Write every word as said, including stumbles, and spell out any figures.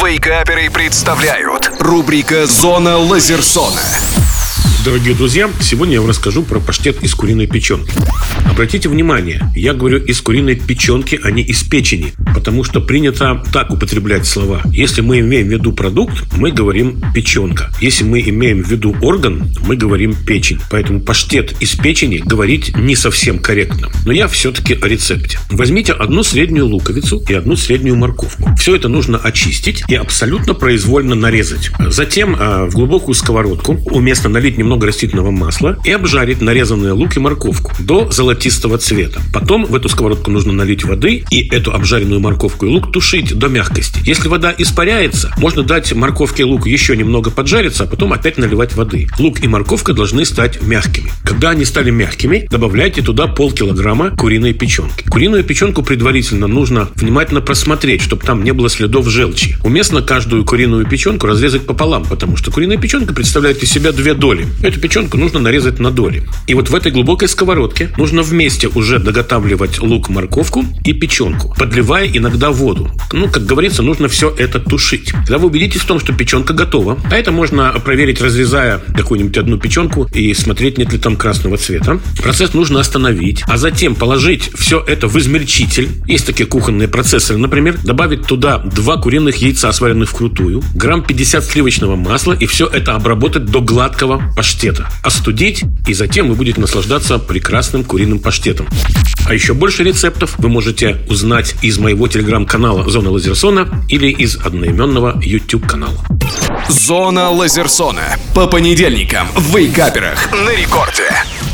Вейкаперы представляют. Рубрика «Зона Лазерсона». Дорогие друзья, сегодня я вам расскажу про паштет из куриной печенки. Обратите внимание, я говорю из куриной печенки, а не из печени, потому что принято так употреблять слова. Если мы имеем в виду продукт, мы говорим печенка. Если мы имеем в виду орган, мы говорим печень. Поэтому паштет из печени говорить не совсем корректно. Но я все-таки о рецепте. Возьмите одну среднюю луковицу и одну среднюю морковку. Все это нужно очистить и абсолютно произвольно нарезать. Затем в глубокую сковородку уместно налить немного растительного масла и обжарить нарезанный лук и морковку до золотистого цвета. Потом в эту сковородку нужно налить воды и эту обжаренную морковку и лук тушить до мягкости. Если вода испаряется, можно дать морковке и луку еще немного поджариться, а потом опять наливать воды. Лук и морковка должны стать мягкими. Когда они стали мягкими, добавляйте туда полкилограмма куриной печенки. Куриную печенку предварительно нужно внимательно просмотреть, чтобы там не было следов желчи. Уместно каждую куриную печенку разрезать пополам, потому что куриная печенка представляет из себя две доли. Эту печенку нужно нарезать на доли. И вот в этой глубокой сковородке нужно вместе уже доготавливать лук, морковку и печенку, подливая иногда воду. Ну, как говорится, нужно все это тушить. Когда вы убедитесь в том, что печенка готова, а это можно проверить, разрезая какую-нибудь одну печенку и смотреть, нет ли там красного цвета. Процесс нужно остановить, а затем положить все это в измельчитель. Есть такие кухонные процессоры, например. Добавить туда два куриных яйца, сваренных вкрутую, грамм пятьдесят сливочного масла и все это обработать до гладкого паштета. Остудить, и затем вы будете наслаждаться прекрасным куриным паштетом. А еще больше рецептов вы можете узнать из моего телеграм-канала «Зона Лазерсона» или из одноименного YouTube-канала. «Зона Лазерсона» по понедельникам в Вейкаперах на рекорде.